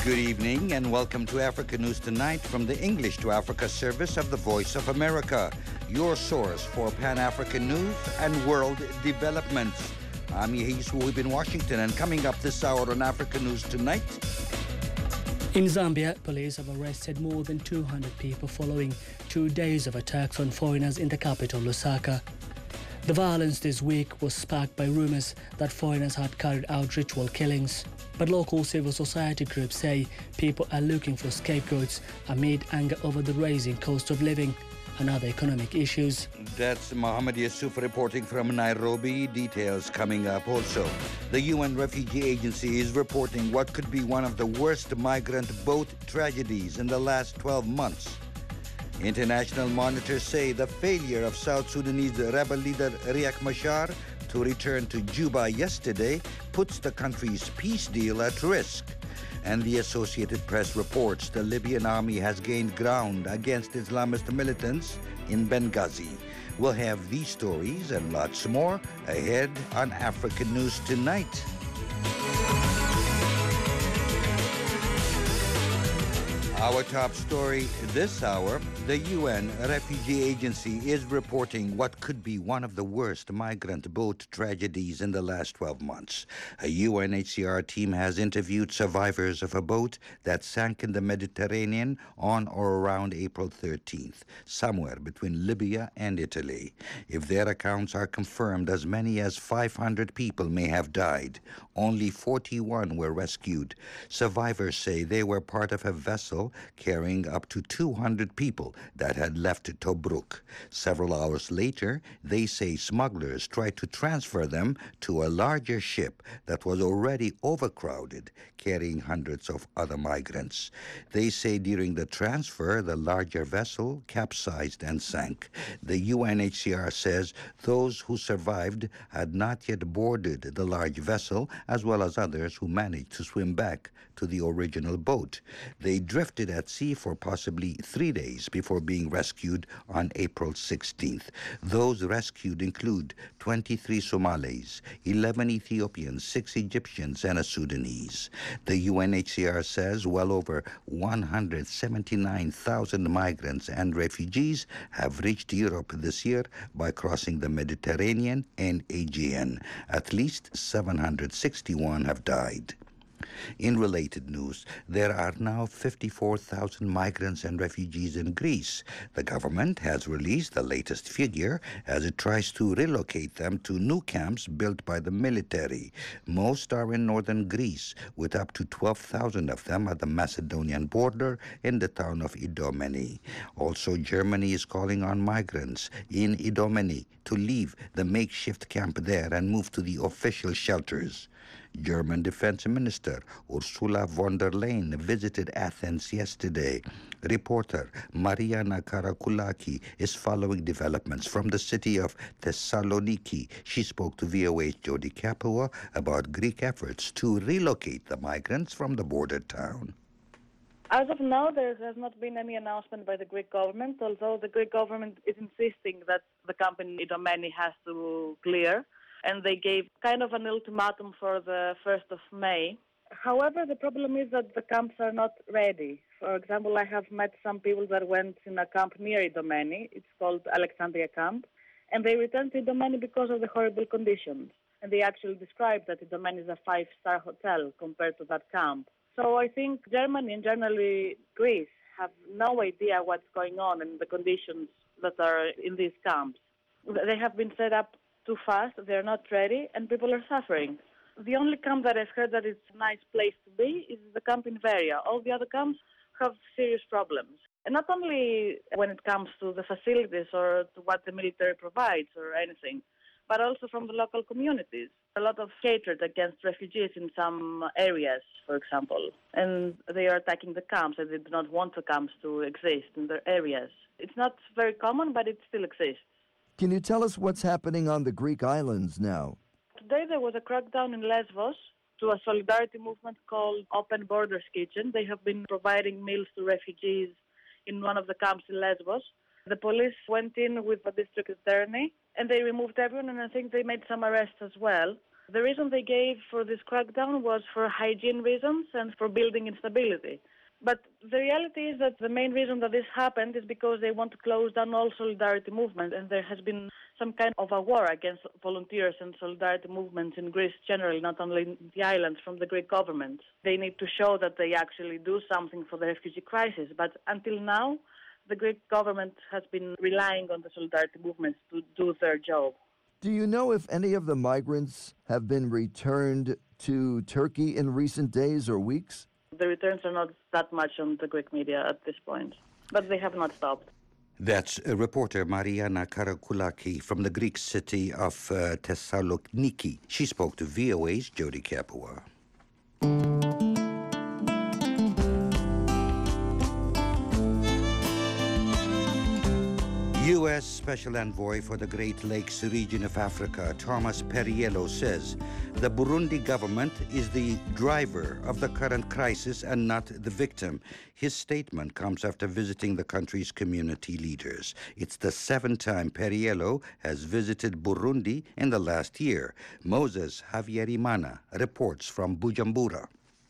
Good evening and welcome to Africa News Tonight from the English to Africa service of the Voice of America, your source for Pan-African news and world developments. I'm Yehis Wuib in Washington, and coming up this hour on Africa News Tonight. In Zambia, police have arrested more than 200 people following 2 days of attacks on foreigners in the capital, Lusaka. The violence this week was sparked by rumors that foreigners had carried out ritual killings. But local civil society groups say people are looking for scapegoats amid anger over the rising cost of living and other economic issues. That's Mohammed Yusuf reporting from Nairobi. Details coming up also. The UN Refugee Agency is reporting what could be one of the worst migrant boat tragedies in the last 12 months. International monitors say the failure of South Sudanese rebel leader Riek Machar to return to Juba yesterday puts the country's peace deal at risk. And the Associated Press reports the Libyan army has gained ground against Islamist militants in Benghazi. We'll have these stories and lots more ahead on African News Tonight. Our top story this hour, the UN Refugee Agency is reporting what could be one of the worst migrant boat tragedies in the last 12 months. A UNHCR team has interviewed survivors of a boat that sank in the Mediterranean on or around April 13th, somewhere between Libya and Italy. If their accounts are confirmed, as many as 500 people may have died. Only 41 were rescued. Survivors say they were part of a vessel carrying up to 200 people that had left Tobruk. Several hours later, they say smugglers tried to transfer them to a larger ship that was already overcrowded, carrying hundreds of other migrants. They say during the transfer, the larger vessel capsized and sank. The UNHCR says those who survived had not yet boarded the large vessel, as well as others who managed to swim back to the original boat. They drifted at sea for possibly 3 days before being rescued on April 16th. Those rescued include 23 Somalis, 11 Ethiopians, 6 Egyptians, and a Sudanese. The UNHCR says well over 179,000 migrants and refugees have reached Europe this year by crossing the Mediterranean and Aegean. At least 761 have died. In related news, there are now 54,000 migrants and refugees in Greece. The government has released the latest figure as it tries to relocate them to new camps built by the military. Most are in northern Greece, with up to 12,000 of them at the Macedonian border in the town of Idomeni. Also, Germany is calling on migrants in Idomeni to leave the makeshift camp there and move to the official shelters. German Defense Minister Ursula von der Leyen visited Athens yesterday. Reporter Mariana Karakoulaki is following developments from the city of Thessaloniki. She spoke to VOA's Jody Capua about Greek efforts to relocate the migrants from the border town. As of now, there has not been any announcement by the Greek government, although the Greek government is insisting that the camp in Idomeni has to clear. And they gave kind of an ultimatum for the 1st of May. However, the problem is that the camps are not ready. For example, I have met some people that went in a camp near Idomeni. It's called Alexandria Camp. And they returned to Idomeni because of the horrible conditions. And they actually described that Idomeni is a 5-star hotel compared to that camp. So I think Germany and generally Greece have no idea what's going on and the conditions that are in these camps. They have been set up too fast, they're not ready, and people are suffering. The only camp that I've heard that it's a nice place to be is the camp in Veria. All the other camps have serious problems. And not only when it comes to the facilities or to what the military provides or anything, but also from the local communities. A lot of hatred against refugees in some areas, for example. And they are attacking the camps, and they do not want the camps to exist in their areas. It's not very common, but it still exists. Can you tell us what's happening on the Greek islands now? Today there was a crackdown in Lesbos to a solidarity movement called Open Borders Kitchen. They have been providing meals to refugees in one of the camps in Lesbos. The police went in with the district attorney and they removed everyone, and I think they made some arrests as well. The reason they gave for this crackdown was for hygiene reasons and for building instability. But the reality is that the main reason that this happened is because they want to close down all solidarity movements, and there has been some kind of a war against volunteers and solidarity movements in Greece generally, not only in the islands, from the Greek government. They need to show that they actually do something for the refugee crisis. But until now, the Greek government has been relying on the solidarity movements to do their job. Do you know if any of the migrants have been returned to Turkey in recent days or weeks? The returns are not that much on the Greek media at this point, but they have not stopped. That's reporter Mariana Karakoulaki from the Greek city of Thessaloniki. She spoke to VOA's Jody Kapua. U.S. Special Envoy for the Great Lakes region of Africa, Thomas Perriello, says the Burundi government is the driver of the current crisis and not the victim. His statement comes after visiting the country's community leaders. It's the seventh time Perriello has visited Burundi in the last year. Moses Havierimana reports from Bujumbura.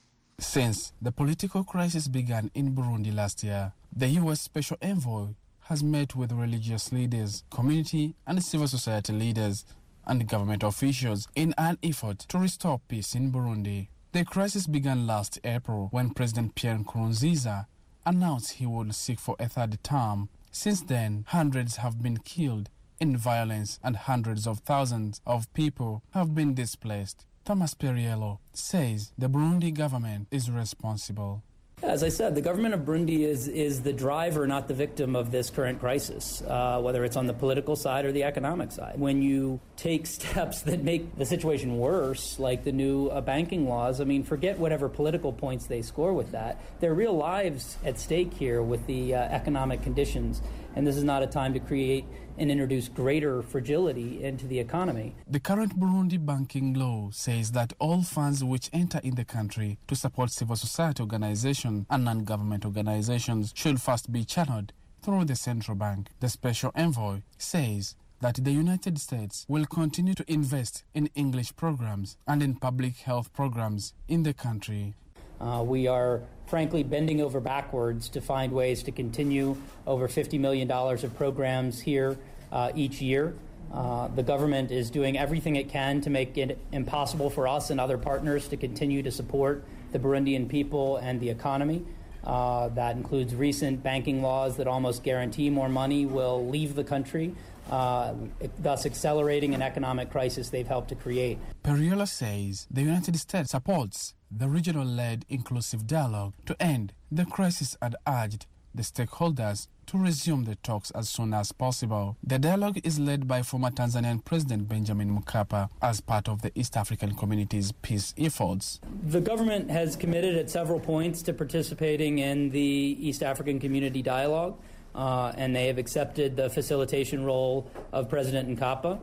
Since the political crisis began in Burundi last year, the U.S. Special Envoy has met with religious leaders, community and civil society leaders, and government officials in an effort to restore peace in Burundi. The crisis began last April when President Pierre Nkurunziza announced he would seek for a third term. Since then, hundreds have been killed in violence and hundreds of thousands of people have been displaced. Thomas Perriello says the Burundi government is responsible. As I said, the government of Burundi is the driver, not the victim of this current crisis, whether it's on the political side or the economic side. When you take steps that make the situation worse, like the new banking laws, I mean, forget whatever political points they score with that. There are real lives at stake here with the economic conditions, and this is not a time to create and introduce greater fragility into the economy. The current Burundi banking law says that all funds which enter in the country to support civil society organizations and non-government organizations should first be channeled through the central bank. The special envoy says that the United States will continue to invest in English programs and in public health programs in the country. We are, frankly, bending over backwards to find ways to continue over $50 million of programs here each year. The government is doing everything it can to make it impossible for us and other partners to continue to support the Burundian people and the economy. That includes recent banking laws that almost guarantee more money will leave the country, thus accelerating an economic crisis they've helped to create. Perriello says the United States supports the regional-led inclusive dialogue to end the crisis and urged the stakeholders to resume the talks as soon as possible. The dialogue is led by former Tanzanian President Benjamin Mkapa as part of the East African Community's peace efforts. The government has committed at several points to participating in the East African Community Dialogue, and they have accepted the facilitation role of President Mkapa.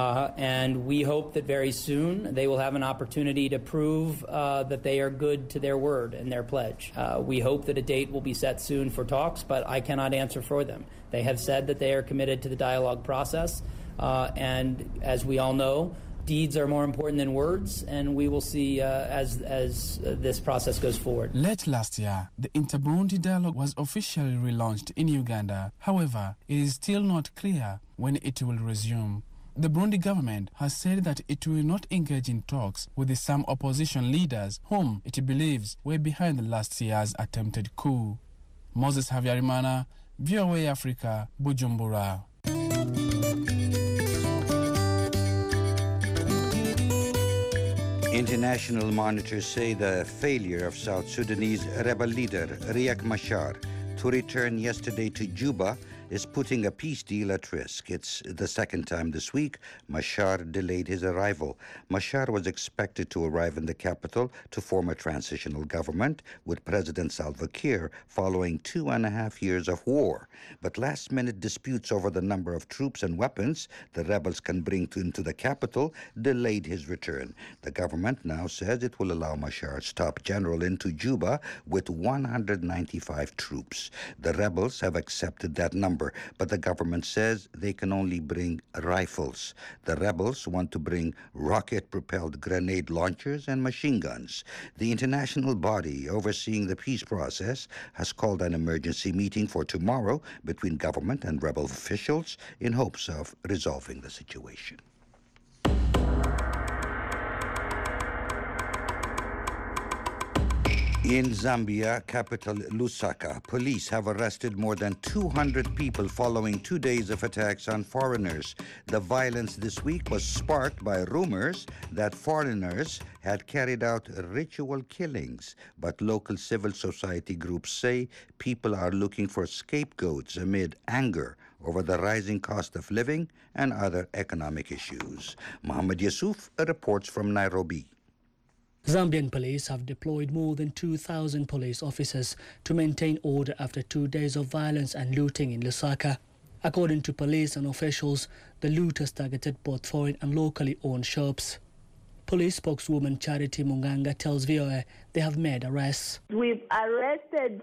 And we hope that very soon they will have an opportunity to prove that they are good to their word and their pledge. We hope that a date will be set soon for talks, but I cannot answer for them. They have said that they are committed to the dialogue process, and as we all know, deeds are more important than words, and we will see as this process goes forward. Late last year, the Inter-Burundi dialogue was officially relaunched in Uganda. However, it is still not clear when it will resume. The Burundi government has said that it will not engage in talks with some opposition leaders whom it believes were behind last year's attempted coup. Moses Havierimana, VOA Africa, Bujumbura. International monitors say the failure of South Sudanese rebel leader Riek Machar to return yesterday to Juba is putting a peace deal at risk. It's the second time this week Machar delayed his arrival. Machar was expected to arrive in the capital to form a transitional government with President Salva Kiir following 2.5 years of war. But last-minute disputes over the number of troops and weapons the rebels can bring into the capital delayed his return. The government now says it will allow Machar's top general into Juba with 195 troops. The rebels have accepted that number number, but the government says they can only bring rifles. The rebels want to bring rocket-propelled grenade launchers and machine guns. The international body overseeing the peace process has called an emergency meeting for tomorrow between government and rebel officials in hopes of resolving the situation. In Zambia, capital Lusaka, police have arrested more than 200 people following 2 days of attacks on foreigners. The violence this week was sparked by rumors that foreigners had carried out ritual killings. But local civil society groups say people are looking for scapegoats amid anger over the rising cost of living and other economic issues. Muhammad Yusuf reports from Nairobi. Zambian police have deployed more than 2,000 police officers to maintain order after 2 days of violence and looting in Lusaka. According to police and officials, the looters targeted both foreign and locally owned shops. Police spokeswoman Charity Munganga tells VOA they have made arrests. We've arrested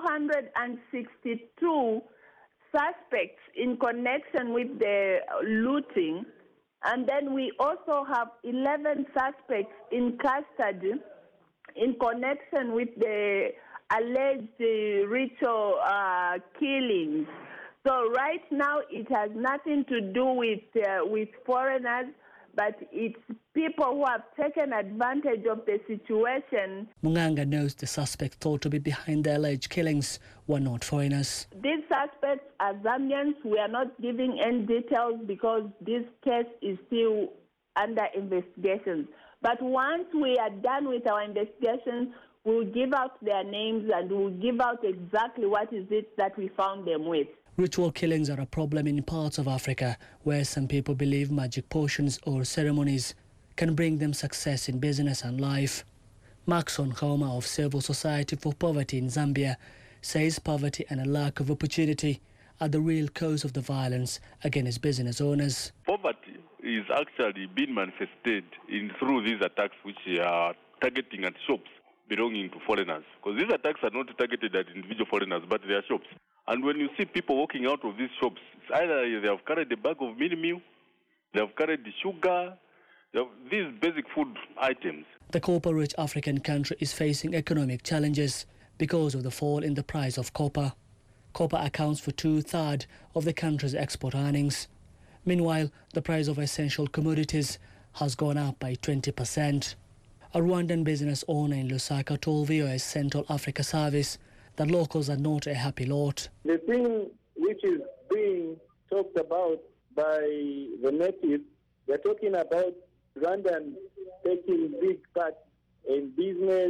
262 suspects in connection with the looting. And then we also have 11 suspects in custody in connection with the alleged ritual killings. So right now it has nothing to do with foreigners, but it's people who have taken advantage of the situation. Munganga knows the suspects thought to be behind the alleged killings were not foreigners. These suspects are Zambians. We are not giving any details because this case is still under investigation. But once we are done with our investigations, we'll give out their names and we'll give out exactly what is it that we found them with. Ritual killings are a problem in parts of Africa where some people believe magic potions or ceremonies can bring them success in business and life. Maxon Kauma of Civil Society for Poverty in Zambia says poverty and a lack of opportunity are the real cause of the violence against business owners. Poverty is actually being manifested through these attacks which are targeting at shops belonging to foreigners. Because these attacks are not targeted at individual foreigners, but they are shops. And when you see people walking out of these shops, it's either they have carried a bag of mini meal, they have carried the sugar, they have these basic food items. The copper-rich African country is facing economic challenges because of the fall in the price of copper. Copper accounts for 2/3 of the country's export earnings. Meanwhile, the price of essential commodities has gone up by 20%. A Rwandan business owner in Lusaka told VOA's Central Africa Service that locals are not a happy lot. The thing which is being talked about by the natives, they're talking about Rwandans taking big part in business,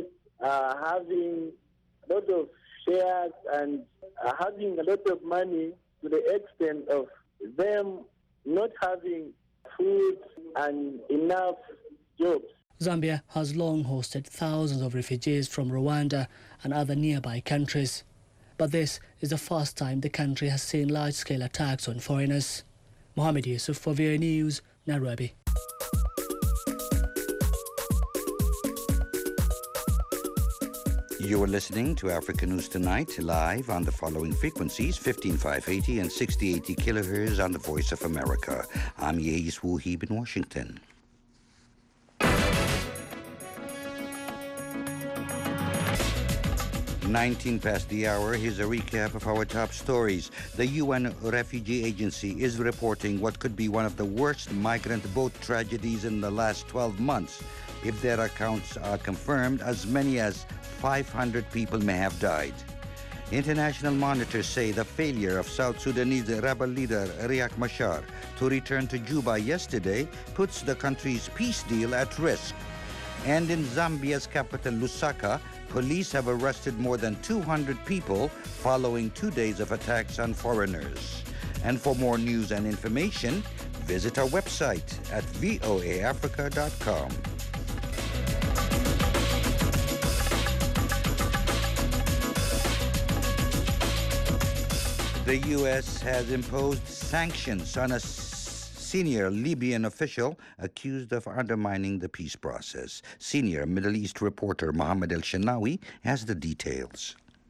having a lot of shares and having a lot of money to the extent of them not having food and enough jobs. Zambia has long hosted thousands of refugees from Rwanda and other nearby countries. But this is the first time the country has seen large-scale attacks on foreigners. Mohammed Yusuf for VOA News, Nairobi. You are listening to Africa News Tonight, live on the following frequencies, 15580 and 6080 kilohertz on the Voice of America. I'm Yeis Wuhib in Washington. 19 past the hour, here's a recap of our top stories. The UN Refugee Agency is reporting what could be one of the worst migrant boat tragedies in the last 12 months. If their accounts are confirmed, as many as 500 people may have died. International monitors say the failure of South Sudanese rebel leader Riek Machar to return to Juba yesterday puts the country's peace deal at risk. And in Zambia's capital, Lusaka, police have arrested more than 200 people following 2 days of attacks on foreigners. And for more news and information, visit our website at voaafrica.com. The U.S. has imposed sanctions on a senior Libyan official accused of undermining the peace process. Senior Middle East reporter Mohammed El Shenawi has the details.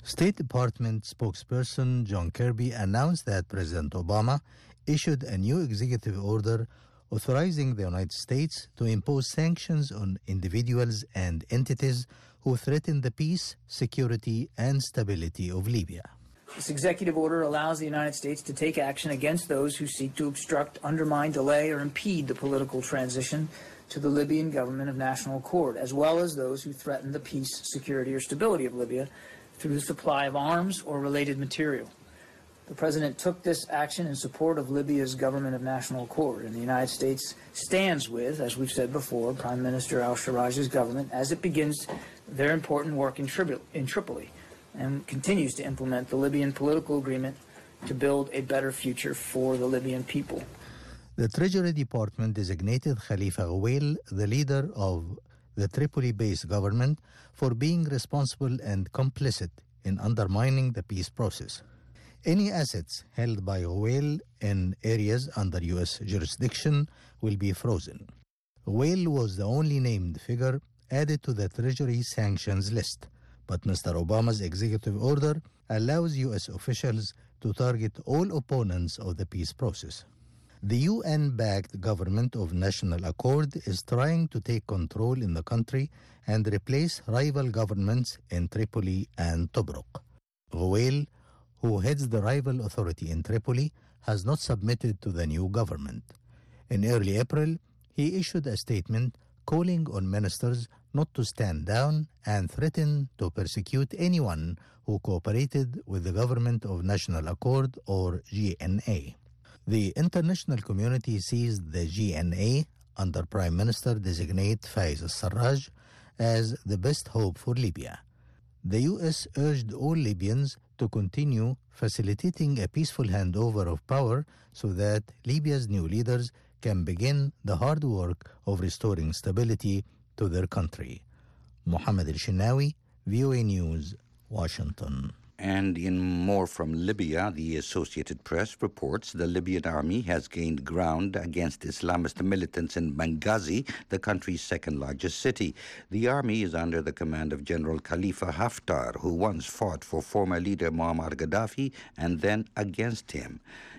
State Department spokesperson John Kirby announced that President Obama issued a new executive order authorizing the United States to impose sanctions on individuals and entities who threaten the peace, security, and stability of Libya. This executive order allows the United States to take action against those who seek to obstruct, undermine, delay, or impede the political transition to the Libyan government of national accord, as well as those who threaten the peace, security, or stability of Libya through the supply of arms or related material. The President took this action in support of Libya's government of national accord, and the United States stands with, as we've said before, Prime Minister al-Sarraj's government as it begins their important work in Tripoli and continues to implement the Libyan political agreement to build a better future for the Libyan people. The Treasury Department designated Khalifa Ghawail the leader of the Tripoli-based government for being responsible and complicit in undermining the peace process. Any assets held by Ghawail in areas under U.S. jurisdiction will be frozen. Ghawail was the only named figure added to the Treasury sanctions list, but Mr. Obama's executive order allows U.S. officials to target all opponents of the peace process. The UN-backed Government of National Accord is trying to take control in the country and replace rival governments in Tripoli and Tobruk. Ghawail, who heads the rival authority in Tripoli, has not submitted to the new government. In early April, he issued a statement calling on ministers not to stand down and threaten to persecute anyone who cooperated with the Government of National Accord, or GNA. The international community sees the GNA under Prime Minister-designate Fayez al-Sarraj as the best hope for Libya. The U.S. urged all Libyans to continue facilitating a peaceful handover of power so that Libya's new leaders can begin the hard work of restoring stability to their country. Mohammed El-Shinawi, VOA News, Washington. And in more from Libya, the Associated Press reports the Libyan army has gained ground against Islamist militants in Benghazi, the country's second-largest city. The army is under the command of General Khalifa Haftar, who once fought for former leader Muammar Gaddafi and then against him.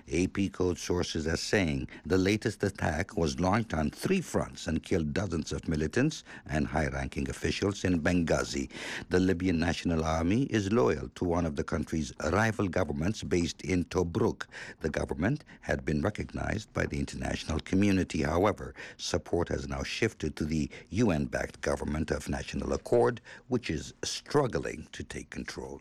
AP quotes sources as saying the latest attack was launched on 3 fronts and killed dozens of militants and high-ranking officials in Benghazi. The Libyan National Army is loyal to one of the country's rival governments based in Tobruk. The government had been recognized by the international community. However, support has now shifted to the UN-backed Government of National Accord, which is struggling to take control.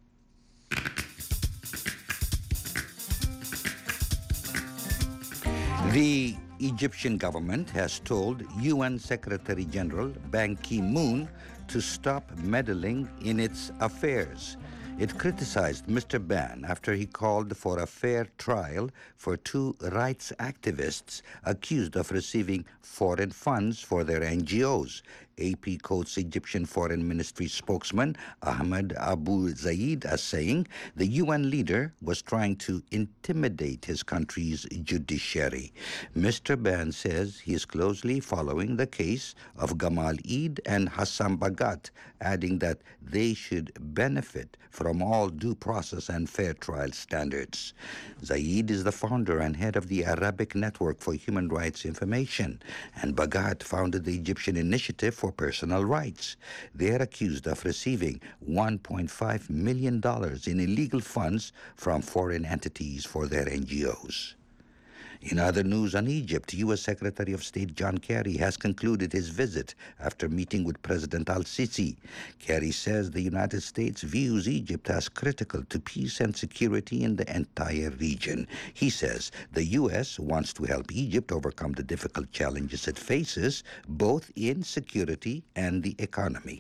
The Egyptian government has told UN Secretary General Ban Ki-moon to stop meddling in its affairs. It criticized Mr. Ban after he called for a fair trial for 2 rights activists accused of receiving foreign funds for their NGOs. AP quotes Egyptian Foreign Ministry spokesman Ahmed Abu Zaid as saying the UN leader was trying to intimidate his country's judiciary. Mr. Ban says he is closely following the case of Gamal Eid and Hassan Bagat, adding that they should benefit from all due process and fair trial standards. Zaid is the founder and head of the Arabic Network for Human Rights Information, and Bagat founded the Egyptian Initiative for Personal Rights. They are accused of receiving $1.5 million in illegal funds from foreign entities for their NGOs. In other news on Egypt, U.S. Secretary of State John Kerry has concluded his visit after meeting with President al-Sisi. Kerry says the United States views Egypt as critical to peace and security in the entire region. He says the U.S. wants to help Egypt overcome the difficult challenges it faces, both in security and the economy.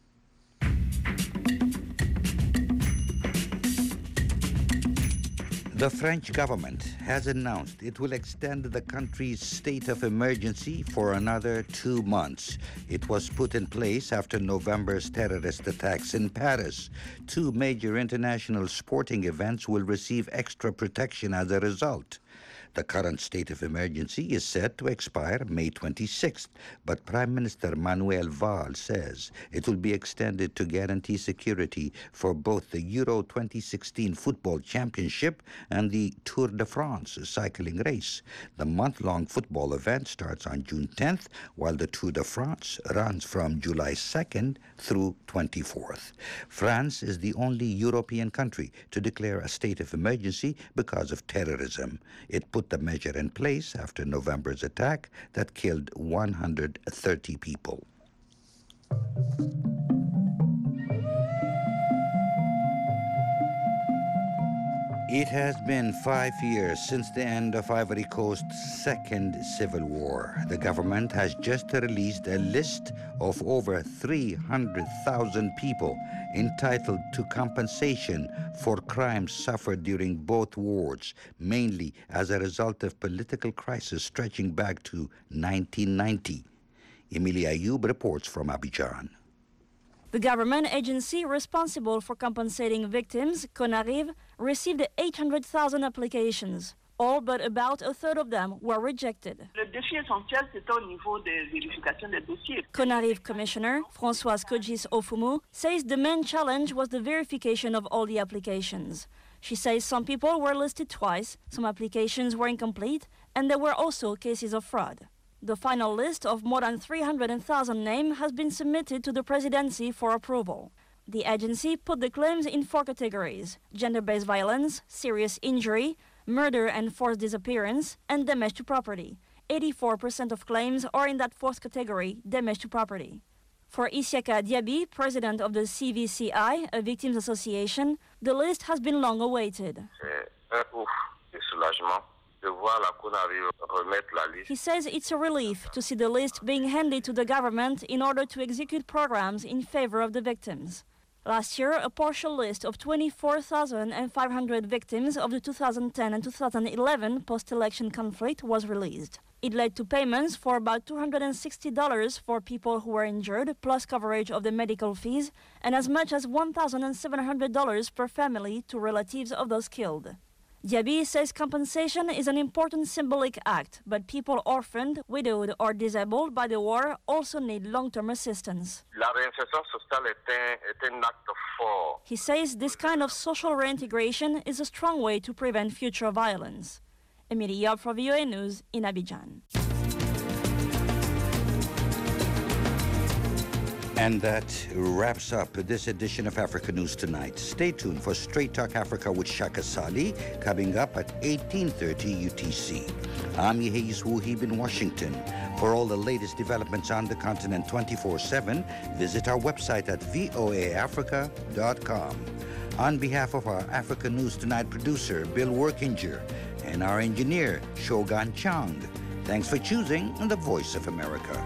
The French government has announced it will extend the country's state of emergency for another 2 months. It was put in place after November's terrorist attacks in Paris. 2 major international sporting events will receive extra protection as a result. The current state of emergency is set to expire May 26th, but Prime Minister Manuel Valls says it will be extended to guarantee security for both the Euro 2016 Football Championship and the Tour de France cycling race. The month-long football event starts on June 10th, while the Tour de France runs from July 2nd through 24th. France is the only European country to declare a state of emergency because of terrorism. It put the measure in place after November's attack that killed 130 people. It has been 5 years since the end of Ivory Coast's second civil war. The government has just released a list of over 300,000 people entitled to compensation for crimes suffered during both wars, mainly as a result of political crisis stretching back to 1990. Emilia Ayoub reports from Abidjan. The government agency responsible for compensating victims, CONARIV, received 800,000 applications. All but about a third of them were rejected. CONARIV Commissioner Françoise Kogis Ofumu says the main challenge was the verification of all the applications. She says some people were listed twice, some applications were incomplete, and there were also cases of fraud. The final list of more than 300,000 names has been submitted to the presidency for approval. The agency put the claims in 4 categories: gender-based violence, serious injury, murder and forced disappearance, and damage to property. 84% of claims are in that 4th category, damage to property. For Isiaka Diaby, president of the CVCI, a victims association, the list has been long awaited. He says it's a relief to see the list being handed to the government in order to execute programs in favor of the victims. Last year, a partial list of 24,500 victims of the 2010 and 2011 post-election conflict was released. It led to payments for about $260 for people who were injured, plus coverage of the medical fees, and as much as $1,700 per family to relatives of those killed. Diaby says compensation is an important symbolic act, but people orphaned, widowed or disabled by the war also need long-term assistance. He says this kind of social reintegration is a strong way to prevent future violence. Emilie Yob for VOA News in Abidjan. And that wraps up this edition of Africa News Tonight. Stay tuned for Straight Talk Africa with Shaka Sali, coming up at 18:30 UTC. I'm Yehis Wuhib in Washington. For all the latest developments on the continent 24/7, visit our website at voaafrica.com. On behalf of our Africa News Tonight producer, Bill Workinger, and our engineer, Shogun Chang, thanks for choosing the Voice of America.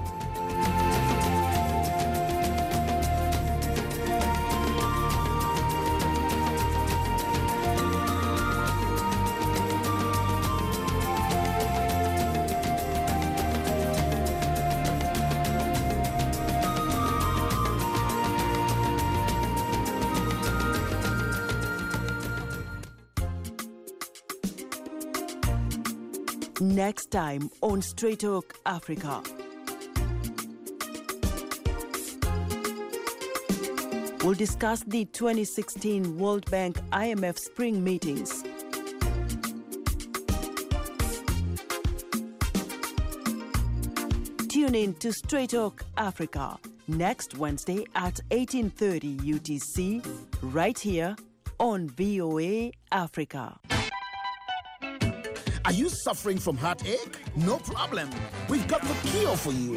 Next time on Straight Talk Africa. We'll discuss the 2016 World Bank IMF spring meetings. Tune in to Straight Talk Africa next Wednesday at 18:30 UTC, right here on VOA Africa. Are you suffering from heartache? No problem. We've got the cure for you.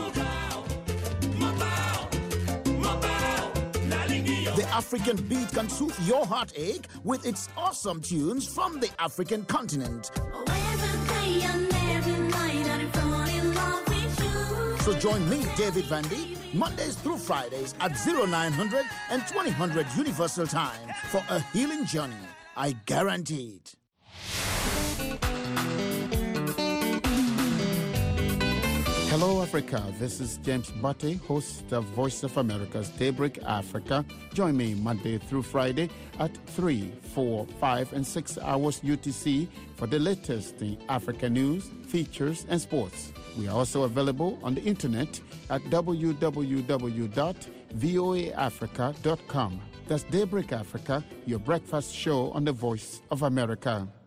The African beat can soothe your heartache with its awesome tunes from the African continent. So join me, David Vandy, Mondays through Fridays at 0900 and 2000 Universal Time for a healing journey. I guarantee it. Hello, Africa. This is James Butte, host of Voice of America's Daybreak Africa. Join me Monday through Friday at 3, 4, 5, and 6 hours UTC for the latest in African news, features, and sports. We are also available on the internet at www.voaafrica.com. That's Daybreak Africa, your breakfast show on the Voice of America.